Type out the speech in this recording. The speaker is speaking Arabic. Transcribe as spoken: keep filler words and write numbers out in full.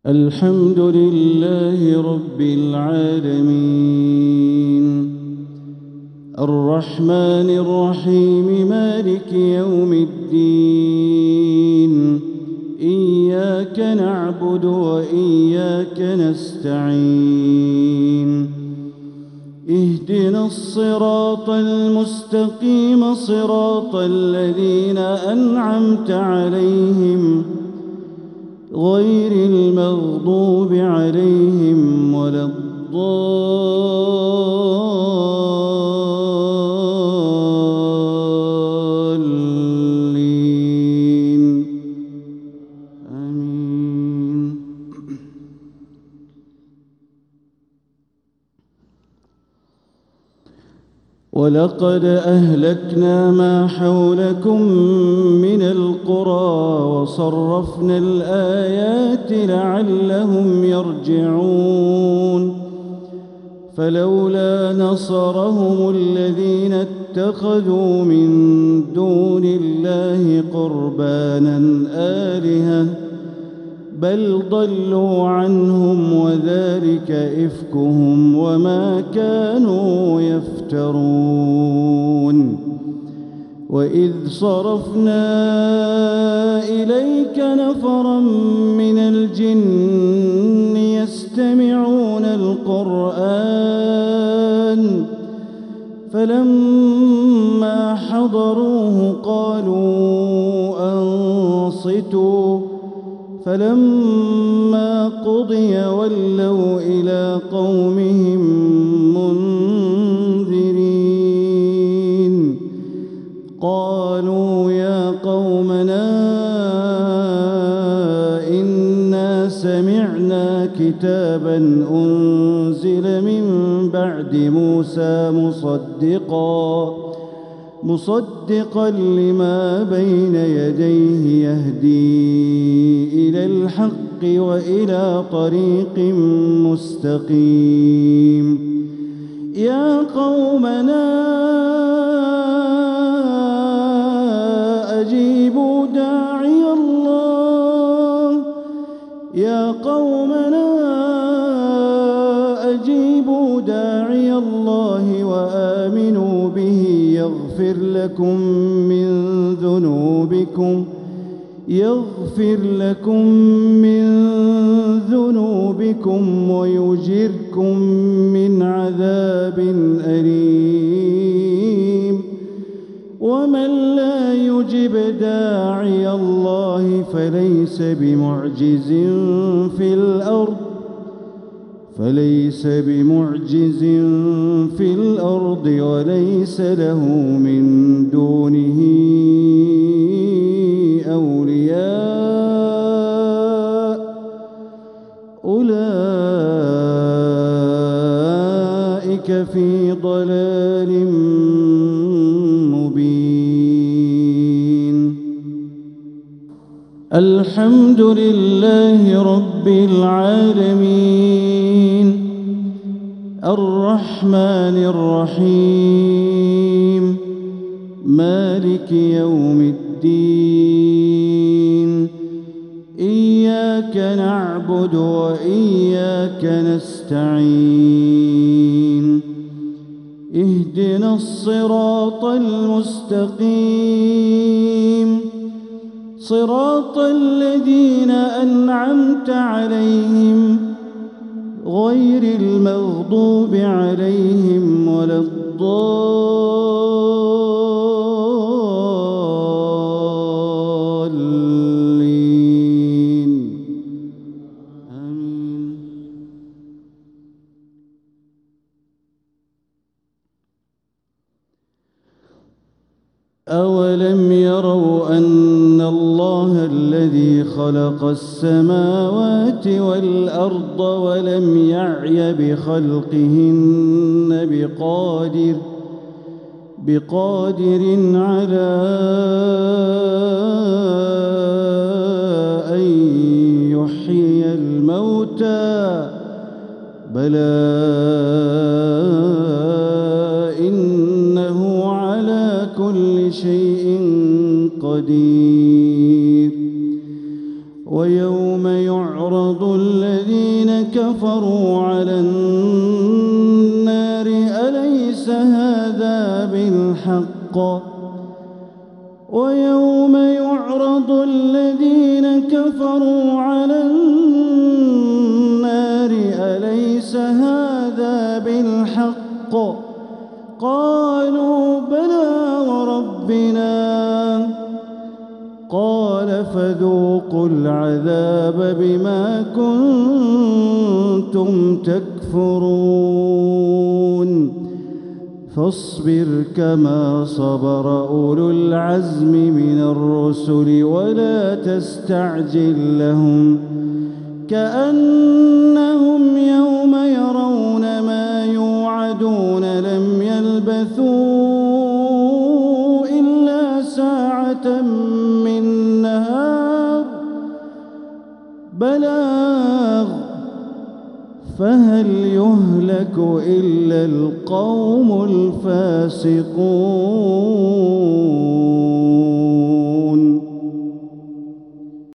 الحمد لله رب العالمين الرحمن الرحيم مالك يوم الدين إياك نعبد وإياك نستعين اهدنا الصراط المستقيم صراط الذين أنعمت عليهم غير المغضوب عليهم ولا الضالين آمين. ولقد أهلكنا ما حولكم من القرى وصرفنا الآيات لعلهم يرجعون فلولا نصرهم الذين اتخذوا من دون الله قربانا آلهة بل ضلوا عنهم وذلك إفكهم وما كانوا يفترون. وإذ صرفنا إليك نفرا من الجن يستمعون القرآن فلما حضروه قالوا أنصتوا فلما قضي ولوا إلى قومهم منذرين قالوا يا قومنا إنا سمعنا كتابا أنزل من بعد موسى مصدقا مصدقا لما بين يديه يهدي إلى الحق وإلى طريق مستقيم يا قومنا أجيبوا داعي الله يا قومنا أجيبوا داعي الله وآمنوا به يغفر لكم من ذنوبكم يغفر لكم من ذنوبكم ويجركم من عذاب أليم ومن لا يجب داعي الله فليس بمعجز في الأرض فليس بمعجز في الأرض وليس له من دونه أولياء أولئك في ضلال مبين. الحمد لله رب العالمين الرحمن الرحيم مالك يوم الدين إياك نعبد وإياك نستعين اهدنا الصراط المستقيم صراط الذين أنعمت عليهم غير المغضوب عليهم ولا الضالين آمين. أولم يروا أن الله الذي خلق السماوات والأرض ولم يعي بخلقهن بقادر بقادر على أن يحيي الموتى بلى إنه على كل شيء قدير ويوم يعرض الذين كفروا على النار أليس هذا بالحق ويوم يعرض الذين كفروا على النار أليس هذا بالحق قالوا بلى وربنا قال فذوقوا العذاب بما كنتم تكفرون فاصبر كما صبر أولو العزم من الرسل ولا تستعجل لهم كأنهم يوم يرون ما يوعدون لم يلبثوا إلا ساعة من نهار بلاغ فهل يهلك إلا القوم الفاسقون.